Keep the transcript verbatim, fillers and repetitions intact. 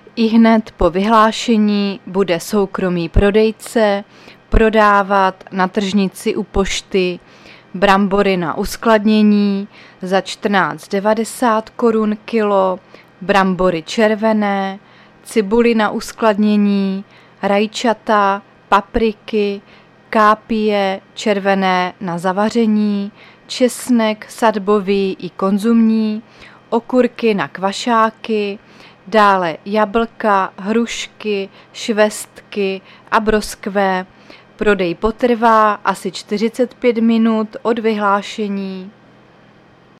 Ihned po vyhlášení bude soukromý prodejce prodávat na tržnici u pošty brambory na uskladnění za čtrnáct devadesát korun kilo, brambory červené, cibuli na uskladnění, rajčata, papriky, kápie červené na zavaření, česnek sadbový i konzumní, okurky na kvašáky, dále jablka, hrušky, švestky a broskve. Prodej potrvá asi čtyřicet pět minut od vyhlášení.